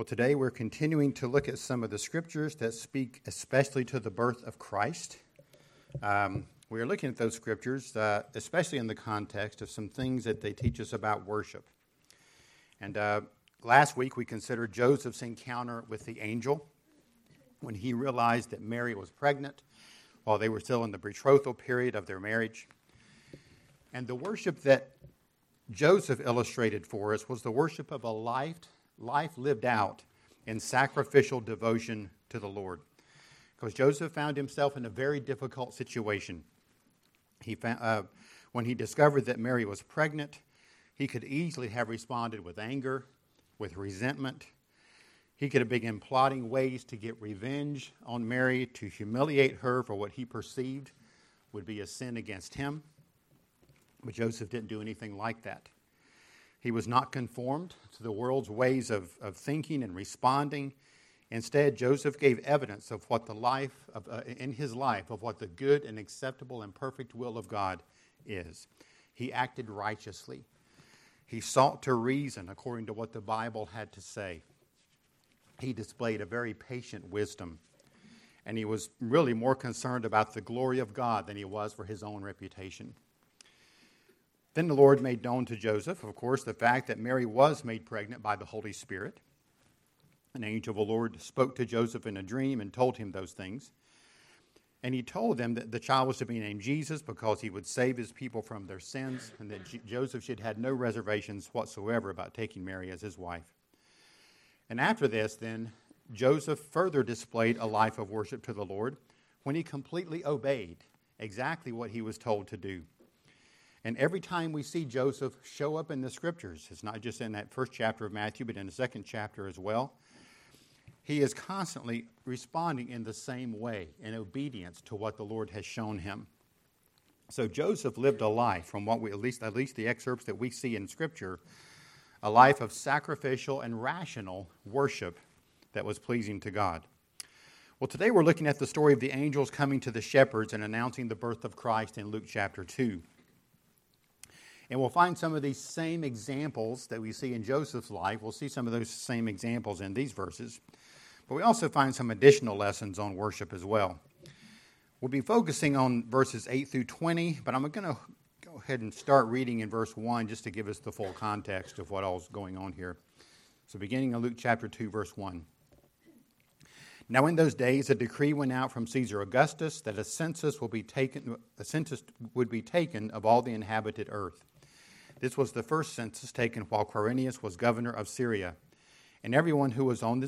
Well, today we're continuing to look at some of the scriptures that speak especially to the birth of Christ. We are looking at those scriptures, especially in the context of some things that they teach us about worship. And last week we considered Joseph's encounter with the angel when he realized that Mary was pregnant while they were still in the betrothal period of their marriage. And the worship that Joseph illustrated for us was the worship of a life lived out in sacrificial devotion to the Lord. Because Joseph found himself in a very difficult situation. When he discovered that Mary was pregnant, he could easily have responded with anger, with resentment. He could have begun plotting ways to get revenge on Mary, to humiliate her for what he perceived would be a sin against him. But Joseph didn't do anything like that. He was not conformed to the world's ways of thinking and responding. Instead, Joseph gave evidence of what in his life of what the good and acceptable and perfect will of God is. He acted righteously. He sought to reason according to what the Bible had to say. He displayed a very patient wisdom. And he was really more concerned about the glory of God than he was for his own reputation. Then the Lord made known to Joseph, of course, the fact that Mary was made pregnant by the Holy Spirit. An angel of the Lord spoke to Joseph in a dream and told him those things. And he told them that the child was to be named Jesus because he would save his people from their sins, and that Joseph should have no reservations whatsoever about taking Mary as his wife. And after this, then, Joseph further displayed a life of worship to the Lord when he completely obeyed exactly what he was told to do. And every time we see Joseph show up in the scriptures, it's not just in that first chapter of Matthew, but in the second chapter as well, he is constantly responding in the same way, in obedience to what the Lord has shown him. So Joseph lived a life, from what we at least the excerpts that we see in Scripture, a life of sacrificial and rational worship that was pleasing to God. Well, today we're looking at the story of the angels coming to the shepherds and announcing the birth of Christ in Luke chapter 2. And we'll find some of these same examples that we see in Joseph's life. We'll see some of those same examples in these verses. But we also find some additional lessons on worship as well. We'll be focusing on verses 8 through 20, but I'm going to go ahead and start reading in verse 1 just to give us the full context of what all is going on here. So beginning in Luke chapter 2, verse 1. Now in those days a decree went out from Caesar Augustus that a census would be taken of all the inhabited earth. This was the first census taken while Quirinius was governor of Syria, and everyone was on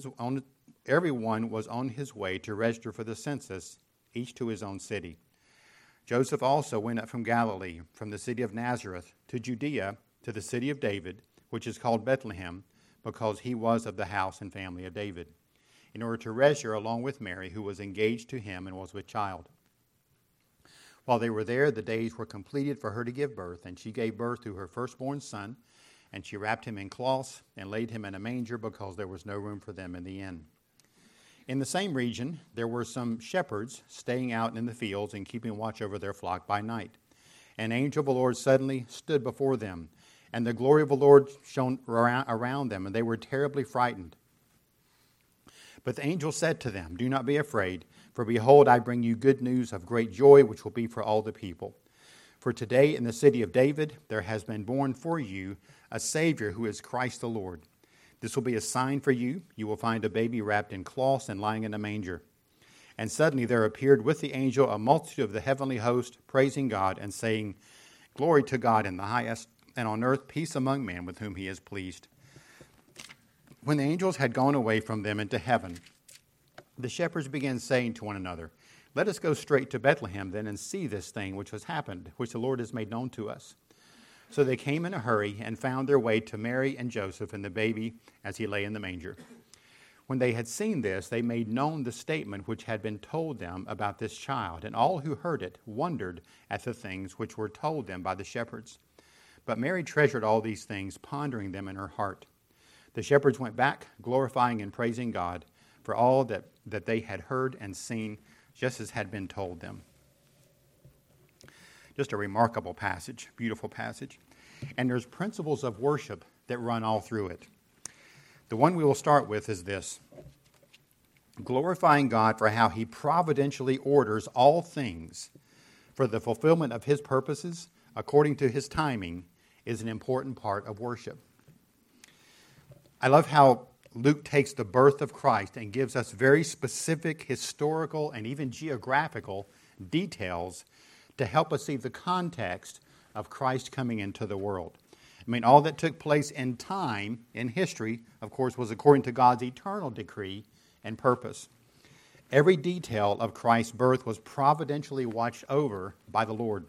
his way to register for the census, each to his own city. Joseph also went up from Galilee, from the city of Nazareth, to Judea, to the city of David, which is called Bethlehem, because he was of the house and family of David, in order to register along with Mary, who was engaged to him and was with child. While they were there, the days were completed for her to give birth, and she gave birth to her firstborn son, and she wrapped him in cloths and laid him in a manger because there was no room for them in the inn. In the same region, there were some shepherds staying out in the fields and keeping watch over their flock by night. An angel of the Lord suddenly stood before them, and the glory of the Lord shone around them, and they were terribly frightened. But the angel said to them, "Do not be afraid, for behold, I bring you good news of great joy, which will be for all the people. For today in the city of David there has been born for you a Savior who is Christ the Lord. This will be a sign for you. You will find a baby wrapped in cloths and lying in a manger." And suddenly there appeared with the angel a multitude of the heavenly host, praising God and saying, "Glory to God in the highest, and on earth peace among men with whom he is pleased." When the angels had gone away from them into heaven, the shepherds began saying to one another, "Let us go straight to Bethlehem then and see this thing which has happened, which the Lord has made known to us." So they came in a hurry and found their way to Mary and Joseph and the baby as he lay in the manger. When they had seen this, they made known the statement which had been told them about this child, and all who heard it wondered at the things which were told them by the shepherds. But Mary treasured all these things, pondering them in her heart. The shepherds went back, glorifying and praising God for all that they had heard and seen, just as had been told them. Just a remarkable passage, beautiful passage. And there's principles of worship that run all through it. The one we will start with is this: glorifying God for how he providentially orders all things for the fulfillment of his purposes according to his timing is an important part of worship. I love how Luke takes the birth of Christ and gives us very specific historical and even geographical details to help us see the context of Christ coming into the world. I mean, all that took place in time, in history, of course, was according to God's eternal decree and purpose. Every detail of Christ's birth was providentially watched over by the Lord.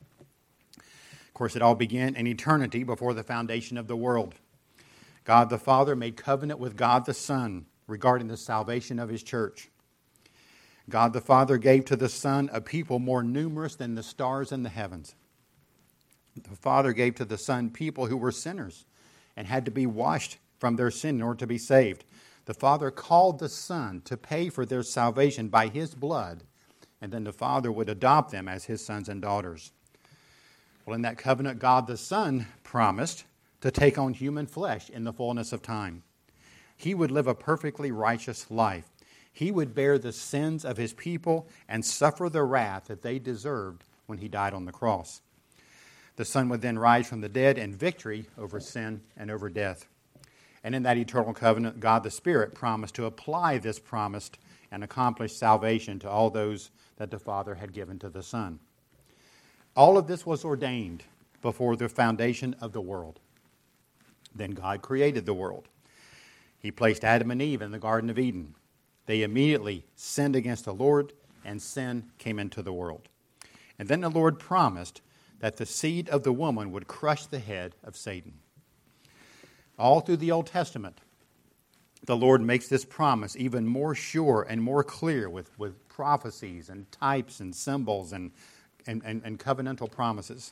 Of course, it all began in eternity before the foundation of the world. God the Father made covenant with God the Son regarding the salvation of his church. God the Father gave to the Son a people more numerous than the stars in the heavens. The Father gave to the Son people who were sinners and had to be washed from their sin in order to be saved. The Father called the Son to pay for their salvation by his blood, and then the Father would adopt them as his sons and daughters. Well, in that covenant, God the Son promised to take on human flesh in the fullness of time. He would live a perfectly righteous life. He would bear the sins of his people and suffer the wrath that they deserved when he died on the cross. The Son would then rise from the dead in victory over sin and over death. And in that eternal covenant, God the Spirit promised to apply this promised and accomplished salvation to all those that the Father had given to the Son. All of this was ordained before the foundation of the world. Then God created the world. He placed Adam and Eve in the Garden of Eden. They immediately sinned against the Lord, and sin came into the world. And then the Lord promised that the seed of the woman would crush the head of Satan. All through the Old Testament, the Lord makes this promise even more sure and more clear with prophecies and types and symbols and covenantal promises.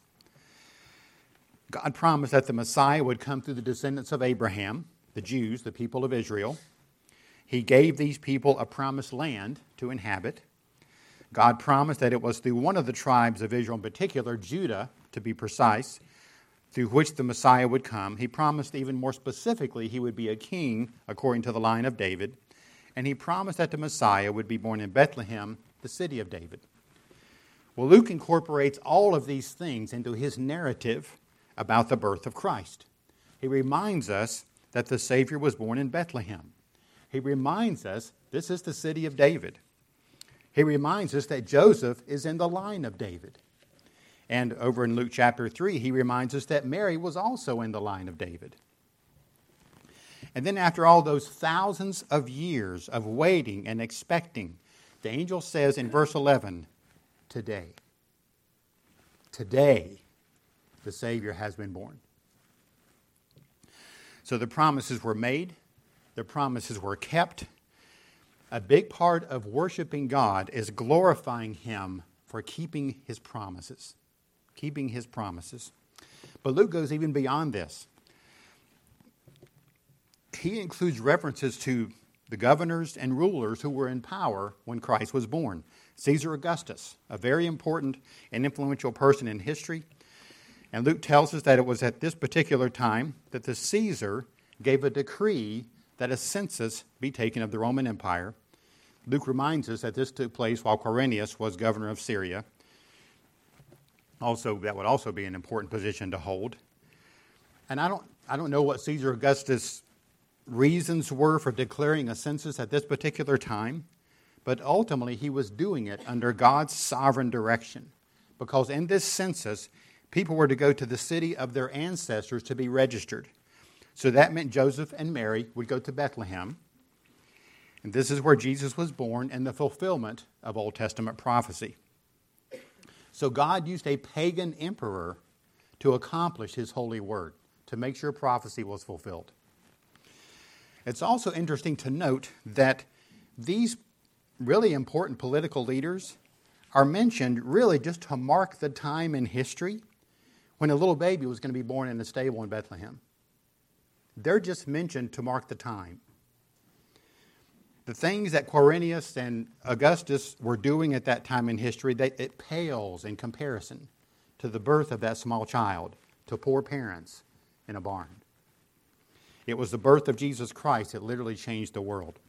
God promised that the Messiah would come through the descendants of Abraham, the Jews, the people of Israel. He gave these people a promised land to inhabit. God promised that it was through one of the tribes of Israel, in particular, Judah, to be precise, through which the Messiah would come. He promised even more specifically he would be a king according to the line of David. And he promised that the Messiah would be born in Bethlehem, the city of David. Well, Luke incorporates all of these things into his narrative about the birth of Christ. He reminds us that the Savior was born in Bethlehem. He reminds us this is the city of David. He reminds us that Joseph is in the line of David. And over in Luke chapter 3, he reminds us that Mary was also in the line of David. And then after all those thousands of years of waiting and expecting, the angel says in verse 11, today, the Savior has been born. So the promises were made. The promises were kept. A big part of worshiping God is glorifying him for keeping his promises. Keeping his promises. But Luke goes even beyond this. He includes references to the governors and rulers who were in power when Christ was born. Caesar Augustus, a very important and influential person in history. And Luke tells us that it was at this particular time that the Caesar gave a decree that a census be taken of the Roman Empire. Luke reminds us that this took place while Quirinius was governor of Syria. Also, that would also be an important position to hold. And I don't know what Caesar Augustus' reasons were for declaring a census at this particular time, but ultimately he was doing it under God's sovereign direction. Because in this census, people were to go to the city of their ancestors to be registered. So that meant Joseph and Mary would go to Bethlehem. And this is where Jesus was born in the fulfillment of Old Testament prophecy. So God used a pagan emperor to accomplish his holy word, to make sure prophecy was fulfilled. It's also interesting to note that these really important political leaders are mentioned really just to mark the time in history when a little baby was going to be born in a stable in Bethlehem. They're just mentioned to mark the time. The things that Quirinius and Augustus were doing at that time in history, it pales in comparison to the birth of that small child to poor parents in a barn. It was the birth of Jesus Christ that literally changed the world.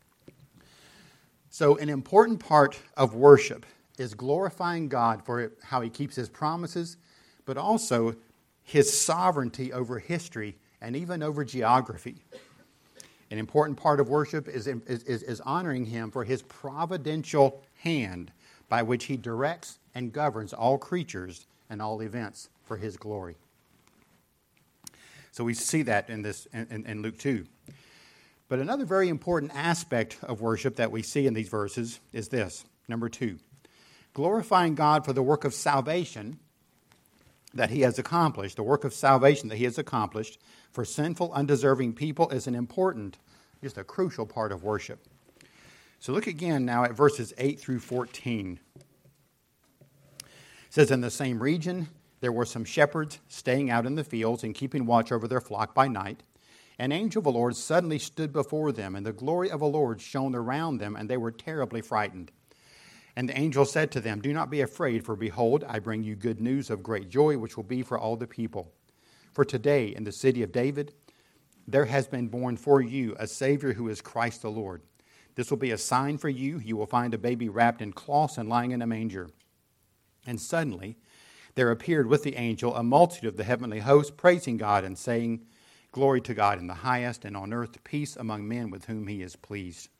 So an important part of worship is glorifying God for how he keeps his promises, but also his sovereignty over history and even over geography. An important part of worship is honoring him for his providential hand by which he directs and governs all creatures and all events for his glory. So we see that in Luke 2. But another very important aspect of worship that we see in these verses is this. Number 2, glorifying God for the work of salvation that he has accomplished. The work of salvation that he has accomplished for sinful, undeserving people is an important, just a crucial part of worship. So look again now at verses 8 through 14. It says, in the same region there were some shepherds staying out in the fields and keeping watch over their flock by night. An angel of the Lord suddenly stood before them, and the glory of the Lord shone around them, and they were terribly frightened. And the angel said to them, do not be afraid, for behold, I bring you good news of great joy, which will be for all the people. For today, in the city of David, there has been born for you a Savior who is Christ the Lord. This will be a sign for you. You will find a baby wrapped in cloths and lying in a manger. And suddenly there appeared with the angel a multitude of the heavenly host, praising God and saying, glory to God in the highest, and on earth peace among men with whom he is pleased.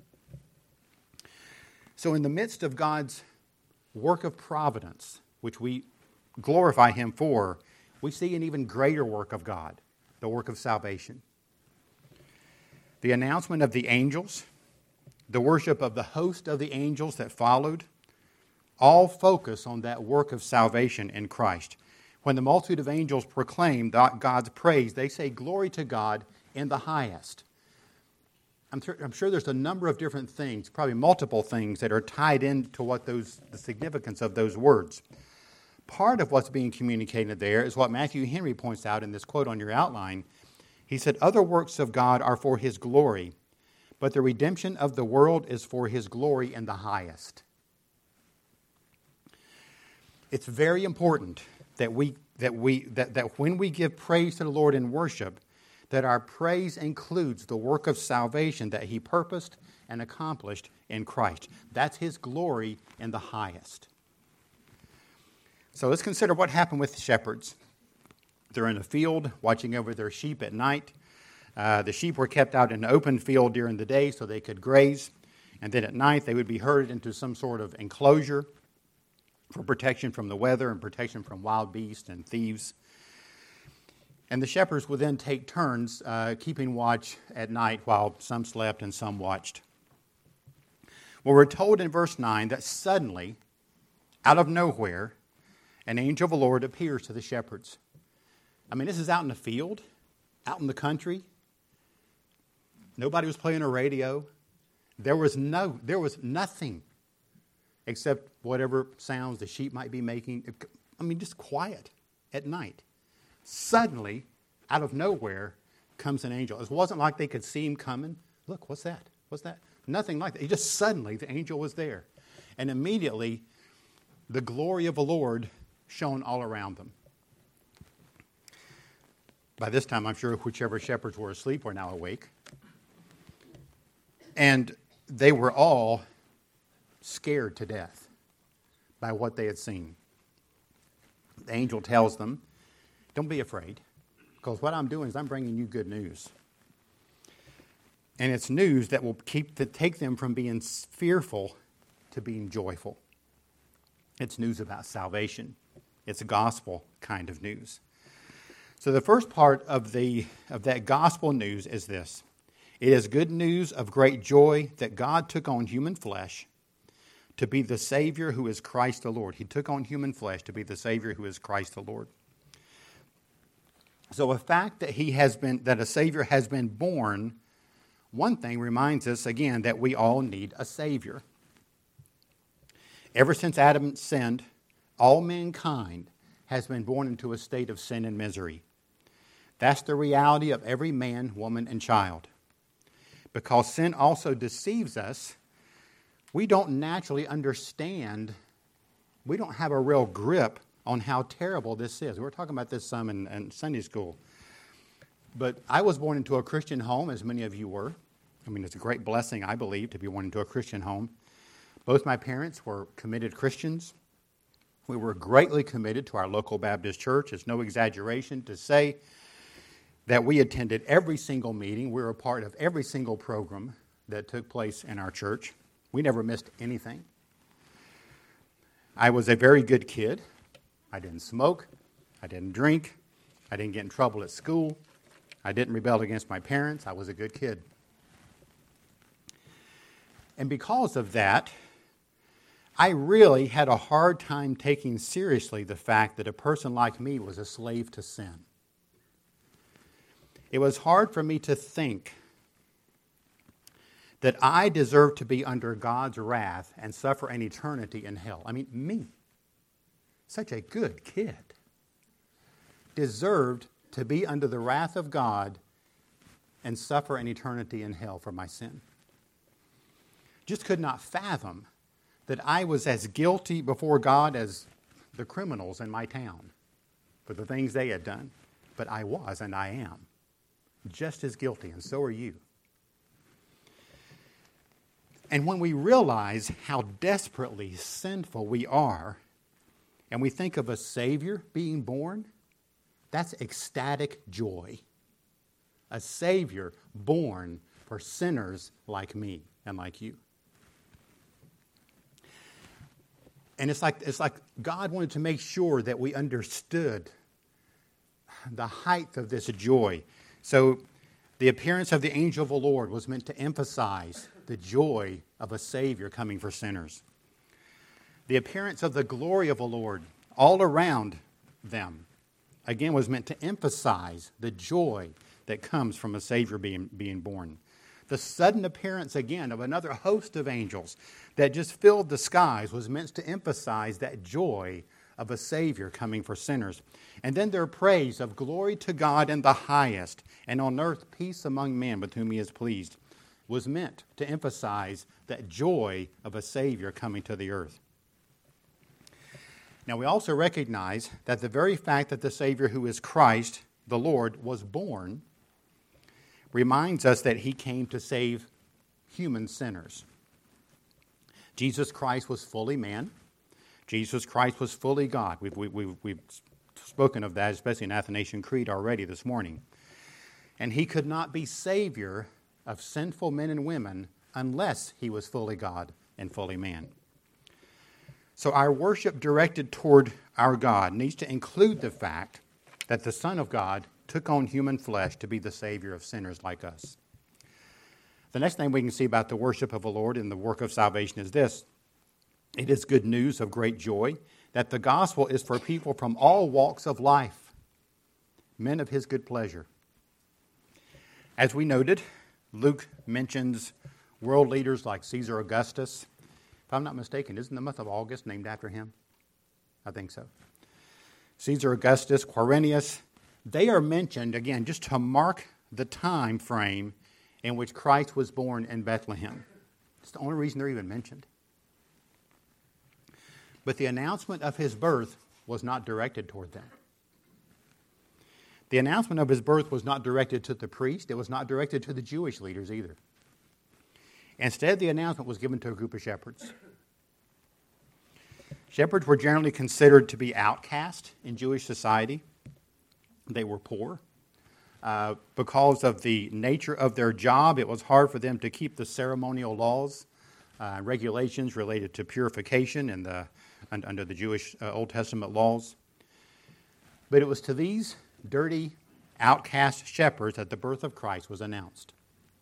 So in the midst of God's work of providence, which we glorify him for, we see an even greater work of God, the work of salvation. The announcement of the angels, the worship of the host of the angels that followed, all focus on that work of salvation in Christ. When the multitude of angels proclaim God's praise, they say, glory to God in the highest. I'm sure there's a number of different things, probably multiple things, that are tied into the significance of those words. Part of what's being communicated there is what Matthew Henry points out in this quote on your outline. He said, other works of God are for his glory, but the redemption of the world is for his glory in the highest. It's very important that when we give praise to the Lord in worship, that our praise includes the work of salvation that he purposed and accomplished in Christ. That's his glory in the highest. So let's consider what happened with the shepherds. They're in a field watching over their sheep at night. The sheep were kept out in an open field during the day so they could graze. And then at night they would be herded into some sort of enclosure for protection from the weather and protection from wild beasts and thieves. And the shepherds would then take turns keeping watch at night while some slept and some watched. Well, we're told in verse 9 that suddenly, out of nowhere, an angel of the Lord appears to the shepherds. I mean, this is out in the field, out in the country. Nobody was playing a radio. There was nothing except whatever sounds the sheep might be making. I mean, just quiet at night. Suddenly, out of nowhere, comes an angel. It wasn't like they could see him coming. Look, what's that? What's that? Nothing like that. Just suddenly, the angel was there. And immediately, the glory of the Lord shone all around them. By this time, I'm sure whichever shepherds were asleep were now awake. And they were all scared to death by what they had seen. The angel tells them, don't be afraid, because what I'm doing is I'm bringing you good news. And it's news that will take them from being fearful to being joyful. It's news about salvation. It's a gospel kind of news. So the first part of that gospel news is this. It is good news of great joy that God took on human flesh to be the Savior who is Christ the Lord. He took on human flesh to be the Savior who is Christ the Lord. So the fact that that a Savior has been born, one thing reminds us again that we all need a Savior. Ever since Adam sinned, all mankind has been born into a state of sin and misery. That's the reality of every man, woman, and child. Because sin also deceives us, we don't naturally understand, we don't have a real grip on how terrible this is. We were talking about this some in Sunday school. But I was born into a Christian home, as many of you were. I mean, it's a great blessing, I believe, to be born into a Christian home. Both my parents were committed Christians. We were greatly committed to our local Baptist church. It's no exaggeration to say that we attended every single meeting. We were a part of every single program that took place in our church. We never missed anything. I was a very good kid. I didn't smoke. I didn't drink. I didn't get in trouble at school. I didn't rebel against my parents. I was a good kid. And because of that, I really had a hard time taking seriously the fact that a person like me was a slave to sin. It was hard for me to think that I deserved to be under God's wrath and suffer an eternity in hell. I mean, me, such a good kid, deserved to be under the wrath of God and suffer an eternity in hell for my sin. Just could not fathom that I was as guilty before God as the criminals in my town for the things they had done. But I was, and I am, just as guilty, and so are you. And when we realize how desperately sinful we are, and we think of a Savior being born, that's ecstatic joy. A Savior born for sinners like me and like you. And it's like God wanted to make sure that we understood the height of this joy. So the appearance of the angel of the Lord was meant to emphasize the joy of a Savior coming for sinners. The appearance of the glory of the Lord all around them, again, was meant to emphasize the joy that comes from a Savior being born. The sudden appearance, again, of another host of angels that just filled the skies was meant to emphasize that joy of a Savior coming for sinners. And then their praise of glory to God in the highest, and on earth peace among men with whom He is pleased, was meant to emphasize that joy of a Savior coming to the earth. Now we also recognize that the very fact that the Savior, who is Christ, the Lord, was born, reminds us that He came to save human sinners. Jesus Christ was fully man. Jesus Christ was fully God. We've spoken of that, especially in Athanasian Creed already this morning. And He could not be Savior of sinful men and women unless He was fully God and fully man. So our worship directed toward our God needs to include the fact that the Son of God took on human flesh to be the Savior of sinners like us. The next thing we can see about the worship of the Lord and the work of salvation is this. It is good news of great joy that the gospel is for people from all walks of life, men of His good pleasure. As we noted, Luke mentions world leaders like Caesar Augustus. If I'm not mistaken, isn't the month of August named after him? I think so. Caesar Augustus, Quirinius, they are mentioned, again, just to mark the time frame in which Christ was born in Bethlehem. It's the only reason they're even mentioned. But the announcement of His birth was not directed toward them. The announcement of His birth was not directed to the priest. It was not directed to the Jewish leaders either. Instead, the announcement was given to a group of shepherds. Shepherds were generally considered to be outcast in Jewish society. They were poor. Because of the nature of their job, it was hard for them to keep the ceremonial laws, regulations related to purification under the Jewish Old Testament laws. But it was to these dirty, outcast shepherds that the birth of Christ was announced.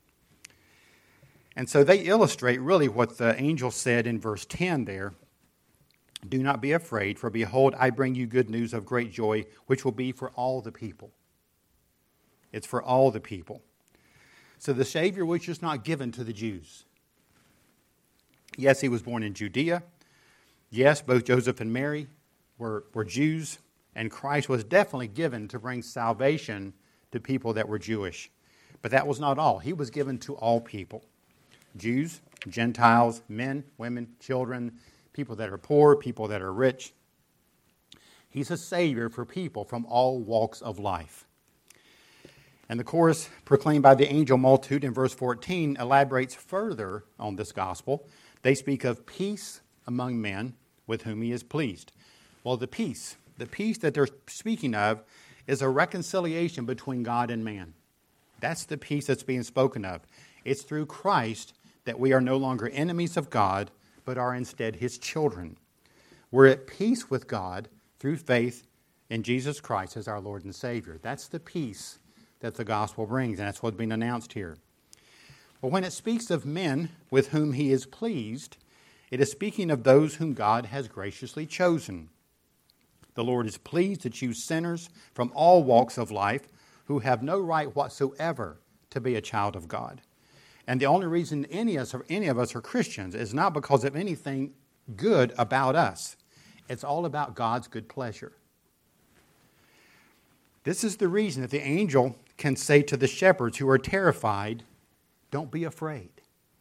And so they illustrate really what the angel said in verse 10 there. Do not be afraid, for behold, I bring you good news of great joy, which will be for all the people. It's for all the people. So the Savior was just not given to the Jews. Yes, He was born in Judea. Yes, both Joseph and Mary were Jews. And Christ was definitely given to bring salvation to people that were Jewish. But that was not all. He was given to all people. Jews, Gentiles, men, women, children, people that are poor, people that are rich. He's a Savior for people from all walks of life. And the chorus proclaimed by the angel multitude in verse 14 elaborates further on this gospel. They speak of peace among men with whom he is pleased. Well, the peace that they're speaking of is a reconciliation between God and man. That's the peace that's being spoken of. It's through Christ that we are no longer enemies of God, but are instead his children. We're at peace with God through faith in Jesus Christ as our Lord and Savior. That's the peace that the gospel brings, and that's what's being announced here. But when it speaks of men with whom he is pleased, it is speaking of those whom God has graciously chosen. The Lord is pleased to choose sinners from all walks of life who have no right whatsoever to be a child of God. And the only reason any of us are Christians is not because of anything good about us. It's all about God's good pleasure. This is the reason that the angel can say to the shepherds who are terrified, don't be afraid.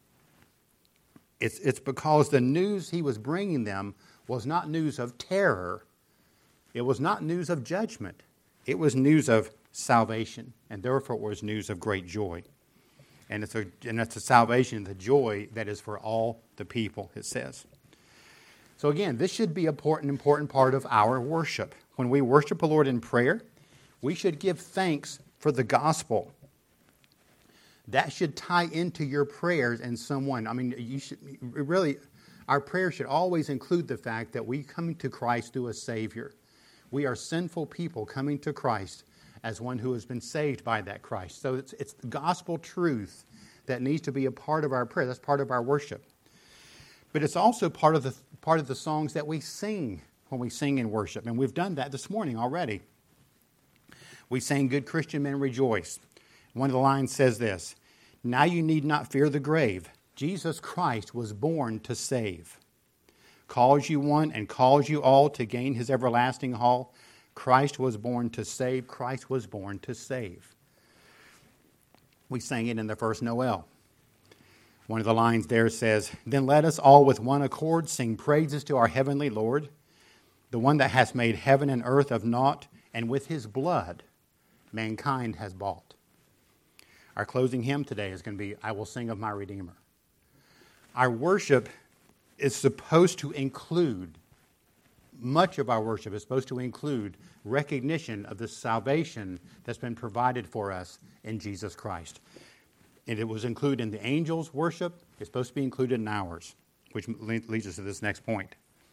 It's because the news he was bringing them was not news of terror. It was not news of judgment. It was news of salvation, and therefore it was news of great joy. And it's a salvation, the joy that is for all the people, it says. So again, this should be an important part of our worship. When we worship the Lord in prayer, we should give thanks for the gospel. That should tie into your prayers in some way. I mean, our prayer should always include the fact that we come to Christ through a Savior. We are sinful people coming to Christ as one who has been saved by that Christ. So it's the gospel truth that needs to be a part of our prayer. That's part of our worship. But it's also part of the songs that we sing when we sing in worship. And we've done that this morning already. We sang, "Good Christian Men Rejoice." One of the lines says this, "Now you need not fear the grave. Jesus Christ was born to save. Calls you one and calls you all to gain his everlasting hall. Christ was born to save. Christ was born to save." We sang it in the first Noel. One of the lines there says, "Then let us all with one accord sing praises to our heavenly Lord, the one that has made heaven and earth of naught, and with his blood mankind has bought." Our closing hymn today is going to be, "I Will Sing of My Redeemer." Our worship is supposed to include, much of our worship is supposed to include recognition of the salvation that's been provided for us in Jesus Christ. And it was included in the angels' worship. It's supposed to be included in ours, which leads us to this next point.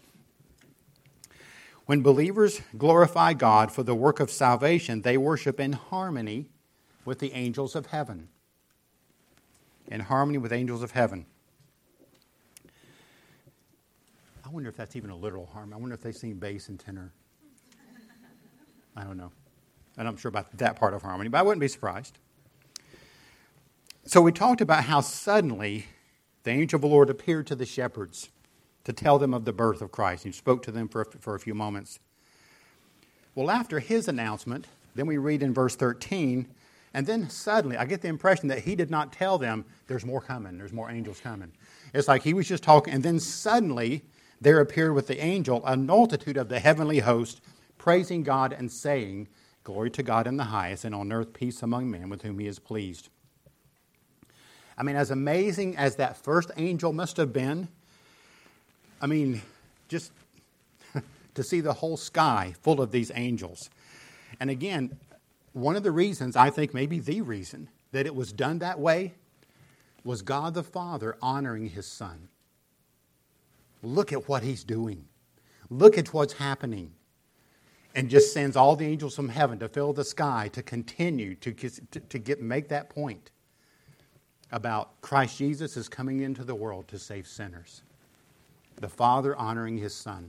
When believers glorify God for the work of salvation, they worship in harmony with the angels of heaven. In harmony with angels of heaven. I wonder if that's even a literal harmony. I wonder if they sing bass and tenor. I don't know. And I'm sure about that part of harmony, but I wouldn't be surprised. So we talked about how suddenly the angel of the Lord appeared to the shepherds to tell them of the birth of Christ. He spoke to them for a few moments. Well, after his announcement, then we read in verse 13, and then suddenly, I get the impression that he did not tell them, there's more coming, there's more angels coming. It's like he was just talking, and then suddenly there appeared with the angel a multitude of the heavenly host, praising God and saying, "Glory to God in the highest, and on earth peace among men with whom he is pleased." I mean, as amazing as that first angel must have been, I mean, just to see the whole sky full of these angels. And again, one of the reasons, I think maybe the reason, that it was done that way was God the Father honoring his Son. Look at what he's doing. Look at what's happening. And just sends all the angels from heaven to fill the sky to continue to make that point about Christ Jesus is coming into the world to save sinners. The Father honoring his Son.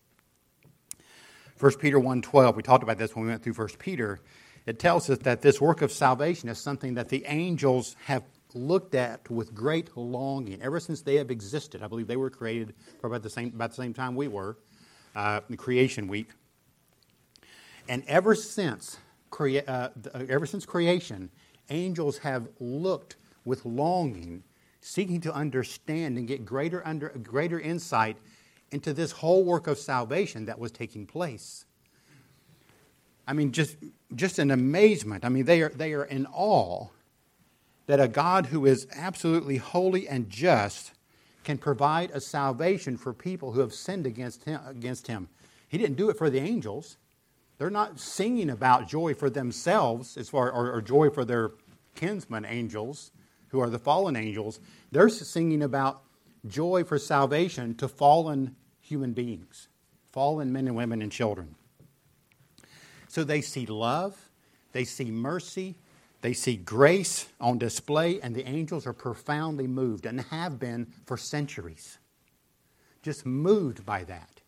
1 Peter 1:12, we talked about this when we went through 1 Peter. It tells us that this work of salvation is something that the angels have looked at with great longing ever since they have existed. I believe they were created about the same time we were, the creation week. And ever since creation, angels have looked with longing, seeking to understand and get greater insight into this whole work of salvation that was taking place. I mean, just just in amazement. I mean, they are in awe that a God who is absolutely holy and just can provide a salvation for people who have sinned against him. He didn't do it for the angels. They're not singing about joy for themselves or joy for their kinsmen angels, who are the fallen angels. They're singing about joy for salvation to fallen human beings, fallen men and women and children. So they see love, they see mercy, they see grace on display, and the angels are profoundly moved and have been for centuries. Just moved by that.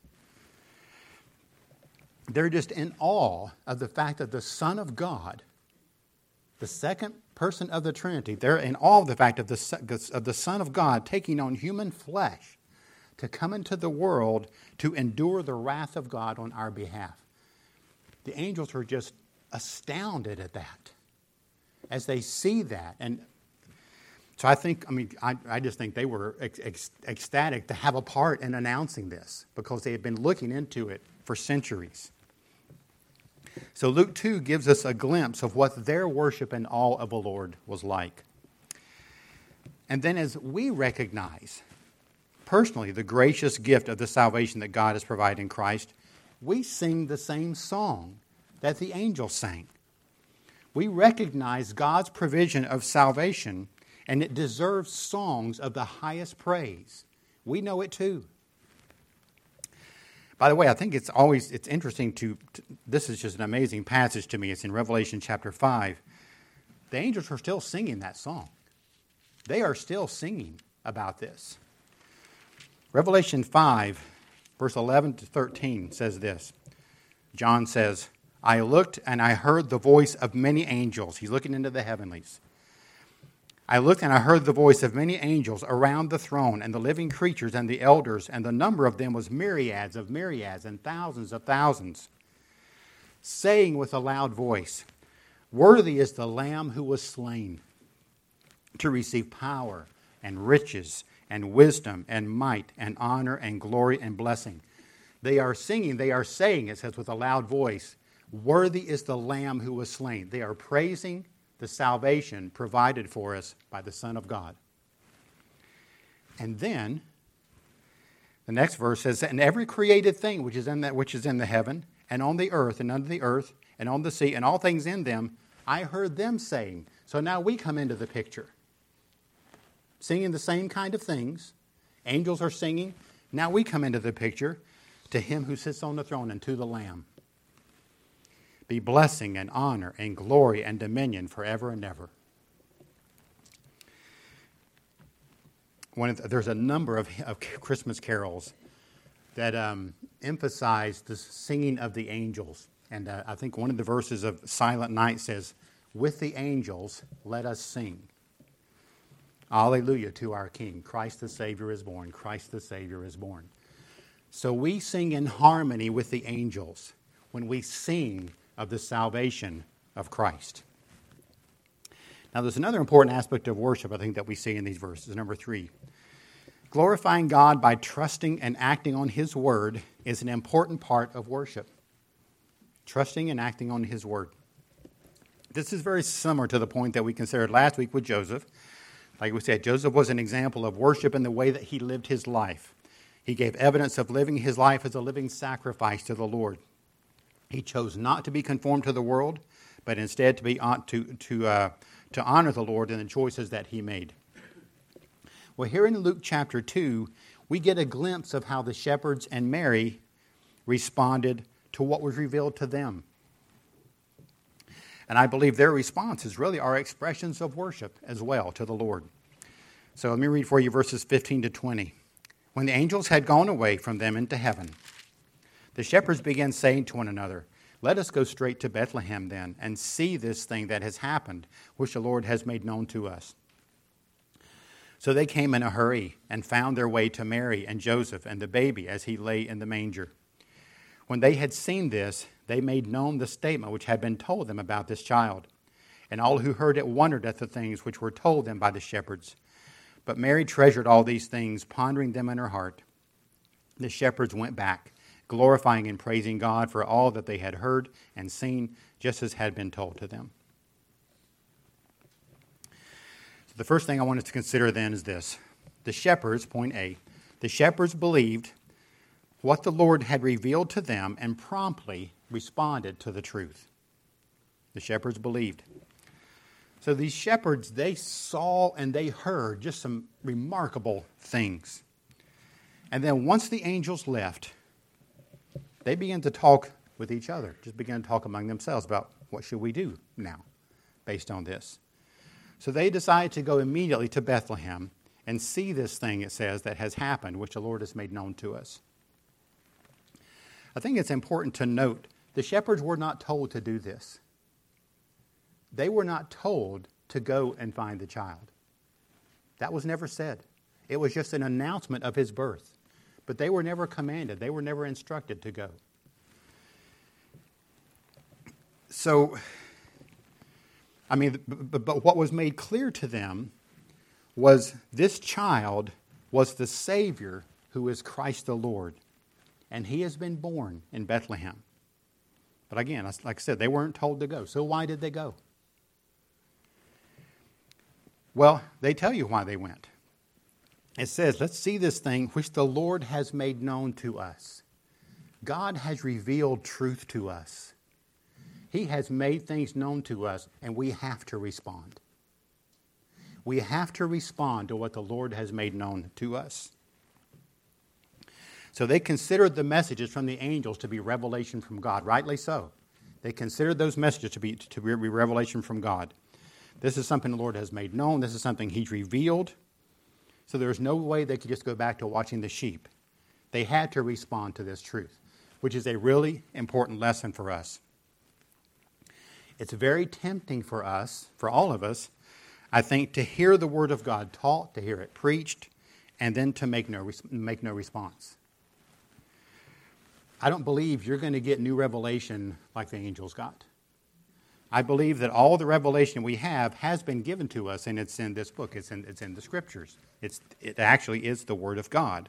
They're just in awe of the fact that the Son of God, the second person of the Trinity, they're in awe of the fact of the Son of God taking on human flesh to come into the world to endure the wrath of God on our behalf. The angels are just astounded at that as they see that. And so I just think they were ecstatic to have a part in announcing this because they had been looking into it for centuries. So Luke 2 gives us a glimpse of what their worship and awe of the Lord was like. And then as we recognize personally the gracious gift of the salvation that God has provided in Christ, we sing the same song that the angels sang. We recognize God's provision of salvation, and it deserves songs of the highest praise. We know it too. By the way, I think it's interesting this is just an amazing passage to me. It's in Revelation chapter 5. The angels are still singing that song. They are still singing about this. Revelation 5, verse 11 to 13 says this. John says, I looked and I heard the voice of many angels. He's looking into the heavenlies. I looked and I heard the voice of many angels around the throne and the living creatures and the elders, and the number of them was myriads of myriads and thousands of thousands, saying with a loud voice, Worthy is the Lamb who was slain to receive power and riches and wisdom and might and honor and glory and blessing. They are singing, they are saying, it says with a loud voice, Worthy is the Lamb who was slain. They are praising the salvation provided for us by the Son of God. And then, the next verse says, And every created thing which is in the heaven, and on the earth, and under the earth, and on the sea, and all things in them, I heard them saying. So now we come into the picture. Singing the same kind of things. Angels are singing. Now we come into the picture. To him who sits on the throne and to the Lamb be blessing and honor and glory and dominion forever and ever. There's a number of Christmas carols that emphasize the singing of the angels. And I think one of the verses of Silent Night says, With the angels let us sing. Alleluia to our King. Christ the Savior is born. Christ the Savior is born. So we sing in harmony with the angels when we sing of the salvation of Christ. Now there's another important aspect of worship I think that we see in these verses. Number 3. Glorifying God by trusting and acting on His Word is an important part of worship. Trusting and acting on His Word. This is very similar to the point that we considered last week with Joseph. Like we said, Joseph was an example of worship in the way that he lived his life. He gave evidence of living his life as a living sacrifice to the Lord. He chose not to be conformed to the world, but instead to honor the Lord in the choices that he made. Well, here in Luke chapter 2, we get a glimpse of how the shepherds and Mary responded to what was revealed to them. And I believe their responses really are expressions of worship as well to the Lord. So let me read for you verses 15 to 20. When the angels had gone away from them into heaven, the shepherds began saying to one another, Let us go straight to Bethlehem then, and see this thing that has happened, which the Lord has made known to us. So they came in a hurry and found their way to Mary and Joseph and the baby as he lay in the manger. When they had seen this, they made known the statement which had been told them about this child. And all who heard it wondered at the things which were told them by the shepherds. But Mary treasured all these things, pondering them in her heart. The shepherds went back, glorifying and praising God for all that they had heard and seen, just as had been told to them. So the first thing I want us to consider then is this. The shepherds, point A, the shepherds believed what the Lord had revealed to them and promptly responded to the truth. The shepherds believed. So these shepherds, they saw and they heard just some remarkable things. And then once the angels left, they began to talk with each other, just began to talk among themselves about what should we do now based on this. So they decided to go immediately to Bethlehem and see this thing, it says, that has happened, which the Lord has made known to us. I think it's important to note the shepherds were not told to do this. They were not told to go and find the child. That was never said. It was just an announcement of his birth. But they were never commanded. They were never instructed to go. So, but what was made clear to them was this child was the Savior who is Christ the Lord. And he has been born in Bethlehem. But again, like I said, they weren't told to go. So why did they go? Well, they tell you why they went. It says, let's see this thing which the Lord has made known to us. God has revealed truth to us. He has made things known to us, and we have to respond. We have to respond to what the Lord has made known to us. So they considered the messages from the angels to be revelation from God, rightly so. They considered those messages to be revelation from God. This is something the Lord has made known. This is something He's revealed. So there's no way they could just go back to watching the sheep. They had to respond to this truth, which is a really important lesson for us. It's very tempting for us, for all of us, I think, to hear the Word of God taught, to hear it preached, and then to make no response. I don't believe you're going to get new revelation like the angels got. I believe that all the revelation we have has been given to us, and it's in this book. It's in the Scriptures. It actually is the Word of God.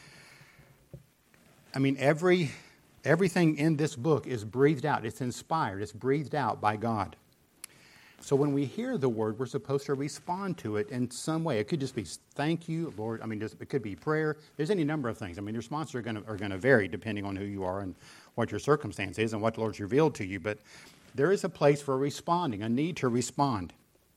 I mean, everything in this book is breathed out. It's inspired. It's breathed out by God. So when we hear the Word, we're supposed to respond to it in some way. It could just be, thank you, Lord. It could be prayer. There's any number of things. Your responses are going to vary depending on who you are and what your circumstance is and what the Lord's revealed to you. But there is a place for responding, a need to respond.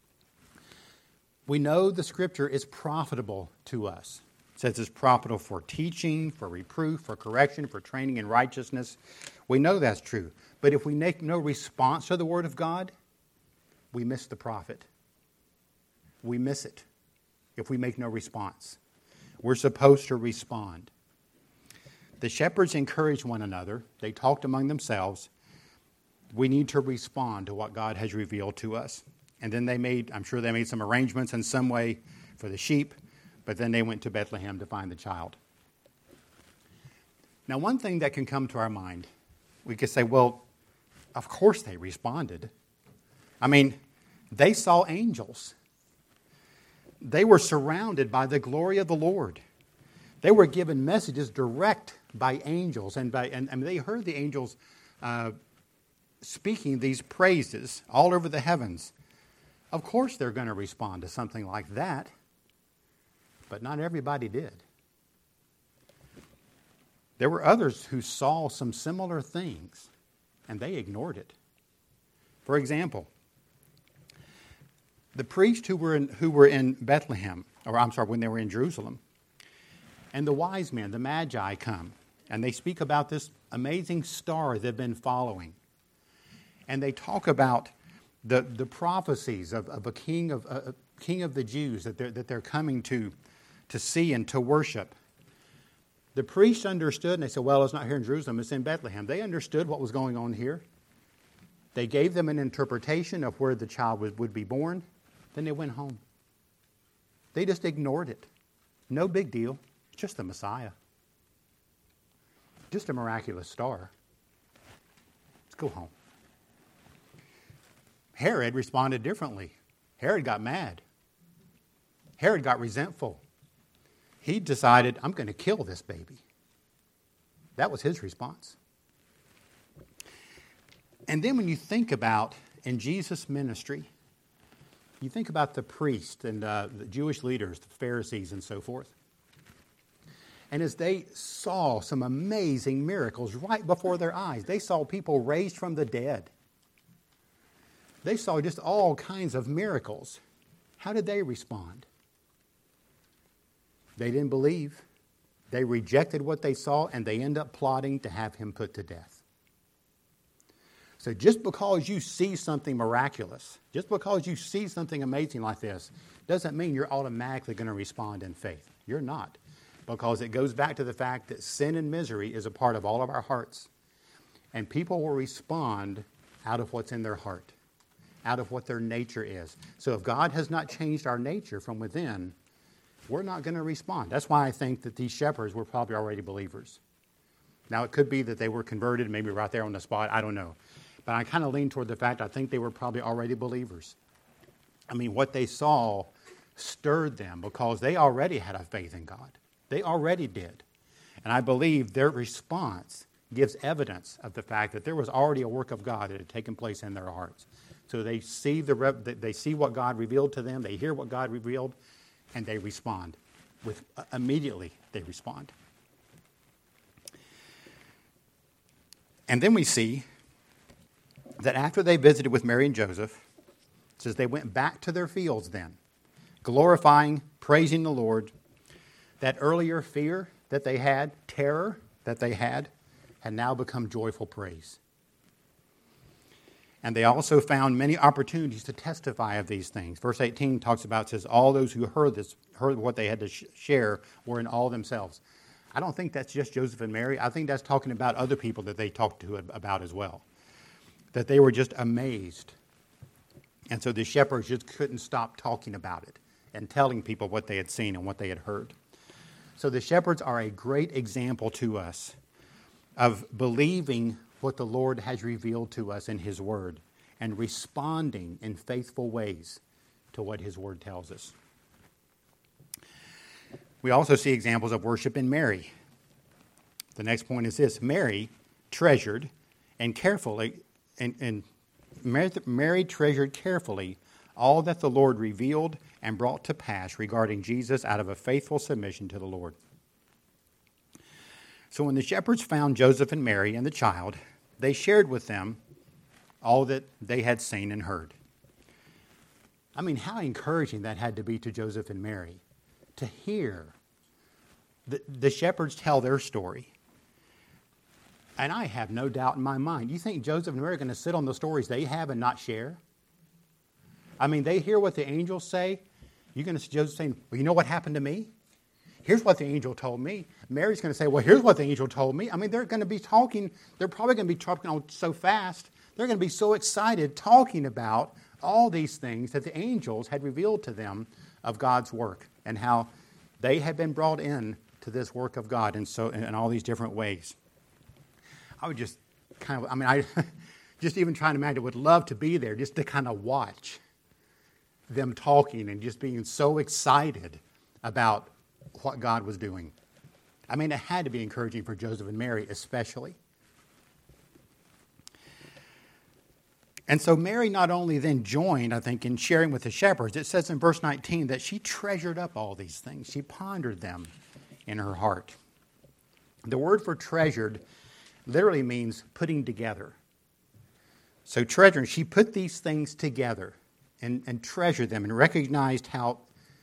We know the Scripture is profitable to us. It says it's profitable for teaching, for reproof, for correction, for training in righteousness. We know that's true. But if we make no response to the Word of God, we miss the profit. We miss it if we make no response. We're supposed to respond. The shepherds encouraged one another. They talked among themselves. We need to respond to what God has revealed to us. And then I'm sure they made some arrangements in some way for the sheep, but then they went to Bethlehem to find the child. Now, one thing that can come to our mind, we could say, well, of course they responded. They saw angels. They were surrounded by the glory of the Lord. They were given messages direct by angels, and they heard the angels speaking these praises all over the heavens. Of course they're going to respond to something like that, but not everybody did. There were others who saw some similar things, and they ignored it. For example, the priests who were in Bethlehem, when they were in Jerusalem, and the wise men, the Magi, come, and they speak about this amazing star they've been following. And they talk about the prophecies of a king of the Jews that they're coming to see and to worship. The priests understood, and they said, well, it's not here in Jerusalem, it's in Bethlehem. They understood what was going on here. They gave them an interpretation of where the child would be born. Then they went home. They just ignored it. No big deal. It's just the Messiah. Just a miraculous star. Let's go home. Herod responded differently. Herod got mad. Herod got resentful. He decided, I'm going to kill this baby. That was his response. And then when you think about in Jesus' ministry, you think about the priests and the Jewish leaders, the Pharisees and so forth. And as they saw some amazing miracles right before their eyes, they saw people raised from the dead. They saw just all kinds of miracles. How did they respond? They didn't believe. They rejected what they saw, and they end up plotting to have him put to death. So just because you see something miraculous, just because you see something amazing like this, doesn't mean you're automatically going to respond in faith. You're not. Because it goes back to the fact that sin and misery is a part of all of our hearts. And people will respond out of what's in their heart, out of what their nature is. So if God has not changed our nature from within, we're not going to respond. That's why I think that these shepherds were probably already believers. Now, it could be that they were converted, maybe right there on the spot. I don't know. But I kind of lean toward the fact I think they were probably already believers. I mean, what they saw stirred them because they already had a faith in God. They already did. And I believe their response gives evidence of the fact that there was already a work of God that had taken place in their hearts. So they see they see what God revealed to them, they hear what God revealed, and they respond. Immediately they respond. And then we see that after they visited with Mary and Joseph, it says they went back to their fields then, glorifying, praising the Lord. That earlier fear that they had, terror that they had now become joyful praise. And they also found many opportunities to testify of these things. Verse 18 talks about, says, all those who heard what they had to share were in awe themselves. I don't think that's just Joseph and Mary. I think that's talking about other people that they talked to about as well. That they were just amazed. And so the shepherds just couldn't stop talking about it and telling people what they had seen and what they had heard. So the shepherds are a great example to us of believing what the Lord has revealed to us in His Word and responding in faithful ways to what His Word tells us. We also see examples of worship in Mary. The next point is this: Mary treasured and carefully, and Mary treasured carefully all that the Lord revealed and brought to pass regarding Jesus out of a faithful submission to the Lord. So when the shepherds found Joseph and Mary and the child, they shared with them all that they had seen and heard. I mean, how encouraging that had to be to Joseph and Mary to hear the shepherds tell their story. And I have no doubt in my mind, you think Joseph and Mary are going to sit on the stories they have and not share? I mean, they hear what the angels say. You're going to see Joseph saying, well, you know what happened to me? Here's what the angel told me. Mary's going to say, well, here's what the angel told me. I mean, they're going to be talking. They're probably going to be talking on so fast. They're going to be so excited talking about all these things that the angels had revealed to them of God's work and how they had been brought in to this work of God in all these different ways. I would just just even trying to imagine, would love to be there just to kind of watch them talking and just being so excited about what God was doing. I mean, it had to be encouraging for Joseph and Mary especially. And so Mary not only then joined, I think, in sharing with the shepherds. It says in verse 19 that she treasured up all these things. She pondered them in her heart. The word for treasured literally means putting together. So treasuring, she put these things together and treasured them and recognized how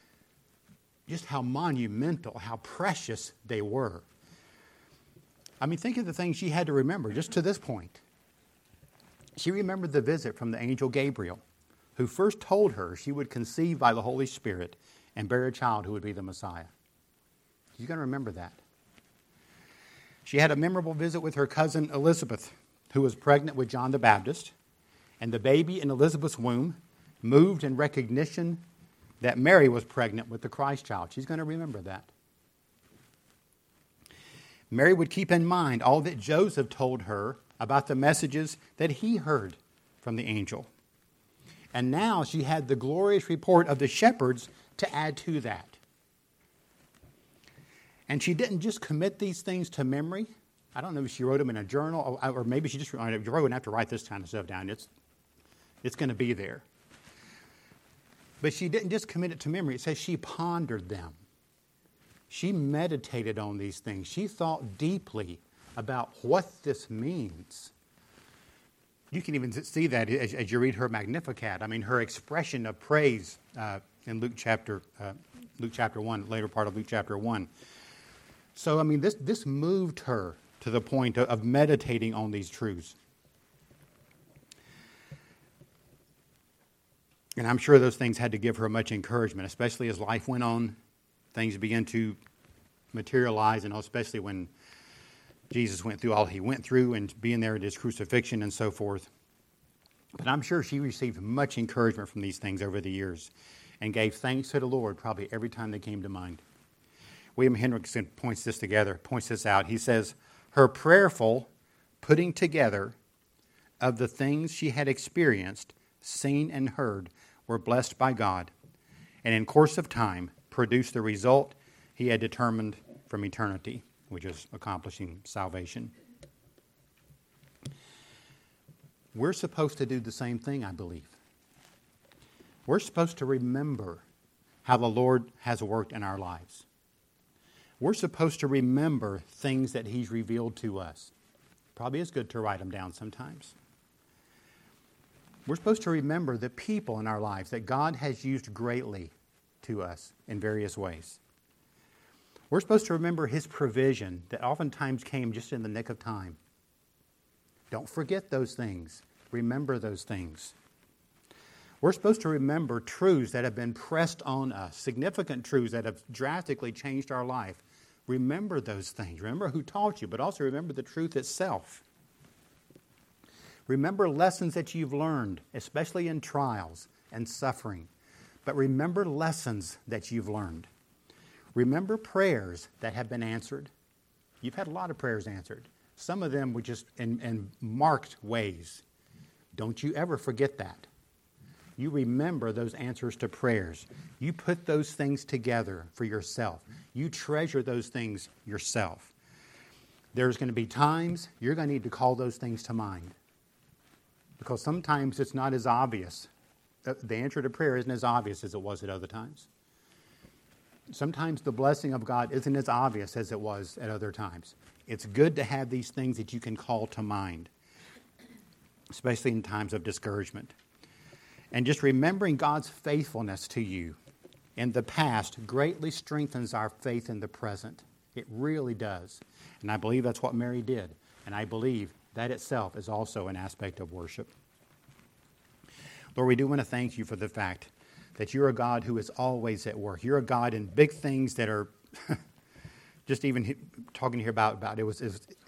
monumental, how precious they were. I mean, think of the things she had to remember just to this point. She remembered the visit from the angel Gabriel, who first told her she would conceive by the Holy Spirit and bear a child who would be the Messiah. She's going to remember that. She had a memorable visit with her cousin Elizabeth, who was pregnant with John the Baptist, and the baby in Elizabeth's womb moved in recognition that Mary was pregnant with the Christ child. She's going to remember that. Mary would keep in mind all that Joseph told her about the messages that he heard from the angel. And now she had the glorious report of the shepherds to add to that. And she didn't just commit these things to memory. I don't know if she wrote them in a journal, or maybe she just wrote, you wouldn't have to write this kind of stuff down. It's going to be there. But she didn't just commit it to memory. It says she pondered them. She meditated on these things. She thought deeply about what this means. You can even see that as you read her Magnificat. I mean, her expression of praise in Luke chapter 1, later part of Luke chapter 1. So, I mean, this moved her to the point of meditating on these truths. And I'm sure those things had to give her much encouragement, especially as life went on. Things began to materialize, and especially when Jesus went through all he went through and being there at his crucifixion and so forth. But I'm sure she received much encouragement from these things over the years and gave thanks to the Lord probably every time they came to mind. William Hendrickson points this out. He says, her prayerful putting together of the things she had experienced, seen, and heard were blessed by God, and in course of time produced the result he had determined from eternity, which is accomplishing salvation. We're supposed to do the same thing, I believe. We're supposed to remember how the Lord has worked in our lives. We're supposed to remember things that he's revealed to us. Probably is good to write them down sometimes. We're supposed to remember the people in our lives that God has used greatly to us in various ways. We're supposed to remember his provision that oftentimes came just in the nick of time. Don't forget those things. Remember those things. We're supposed to remember truths that have been pressed on us, significant truths that have drastically changed our life. Remember those things. Remember who taught you, but also remember the truth itself. Remember lessons that you've learned, especially in trials and suffering. But remember lessons that you've learned. Remember prayers that have been answered. You've had a lot of prayers answered. Some of them were just in marked ways. Don't you ever forget that. You remember those answers to prayers. You put those things together for yourself. You treasure those things yourself. There's going to be times you're going to need to call those things to mind. Because sometimes it's not as obvious. The answer to prayer isn't as obvious as it was at other times. Sometimes the blessing of God isn't as obvious as it was at other times. It's good to have these things that you can call to mind, especially in times of discouragement. And just remembering God's faithfulness to you in the past greatly strengthens our faith in the present. It really does. And I believe that's what Mary did. And I believe that itself is also an aspect of worship. Lord, we do want to thank you for the fact that you're a God who is always at work. You're a God in big things that are just even talking here about it was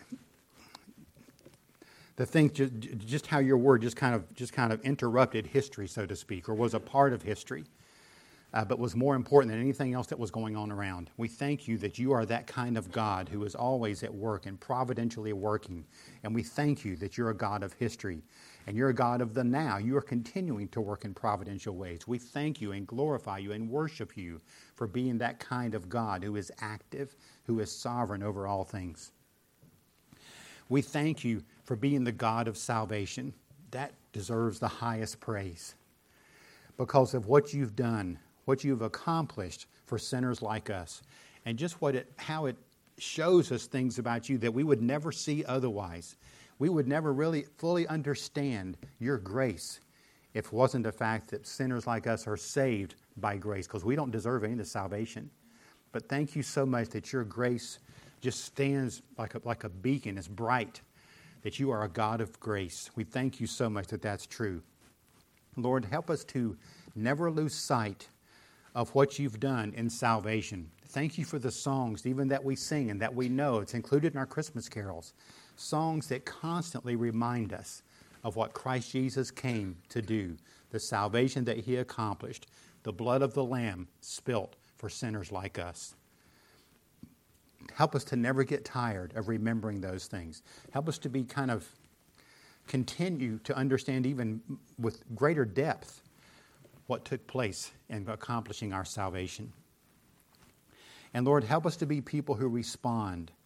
the thing, just how your word just kind of interrupted history, so to speak, or was a part of history, but was more important than anything else that was going on around. We thank you that you are that kind of God who is always at work and providentially working. And we thank you that you're a God of history and you're a God of the now. You are continuing to work in providential ways. We thank you and glorify you and worship you for being that kind of God who is active, who is sovereign over all things. We thank you for being the God of salvation. That deserves the highest praise because of what you've done, what you've accomplished for sinners like us, and just how it shows us things about you that we would never see otherwise. We would never really fully understand your grace if it wasn't the fact that sinners like us are saved by grace, because we don't deserve any of the salvation. But thank you so much that your grace just stands like a beacon. It's bright, that you are a God of grace. We thank you so much that that's true. Lord, help us to never lose sight of what you've done in salvation. Thank you for the songs, even that we sing and that we know. It's included in our Christmas carols. Songs that constantly remind us of what Christ Jesus came to do, the salvation that he accomplished, the blood of the Lamb spilt for sinners like us. Help us to never get tired of remembering those things. Help us to be continue to understand even with greater depth what took place in accomplishing our salvation. And Lord, help us to be people who respond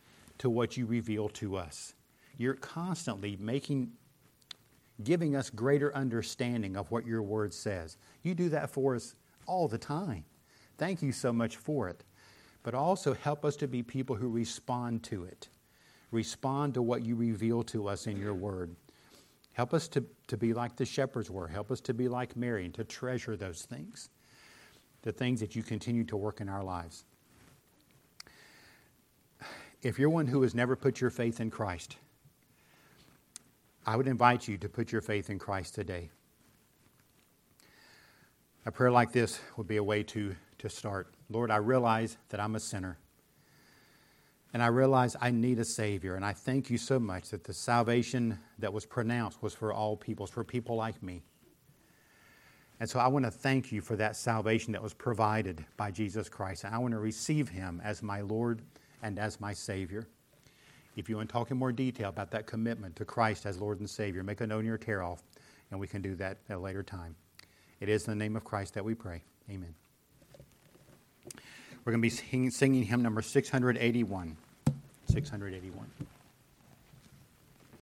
to what you reveal to us. You're constantly giving us greater understanding of what your word says. You do that for us all the time. Thank you so much for it. But also help us to be people who respond to it. Respond to what you reveal to us in your word. Help us to be like the shepherds were. Help us to be like Mary and to treasure those things. The things that you continue to work in our lives. If you're one who has never put your faith in Christ, I would invite you to put your faith in Christ today. A prayer like this would be a way to start. Lord, I realize that I'm a sinner. And I realize I need a Savior. And I thank you so much that the salvation that was pronounced was for all peoples, for people like me. And so I want to thank you for that salvation that was provided by Jesus Christ. And I want to receive Him as my Lord and as my Savior. If you want to talk in more detail about that commitment to Christ as Lord and Savior, make a note in your tear-off, and we can do that at a later time. It is in the name of Christ that we pray. Amen. We're going to be singing hymn number 681. 681.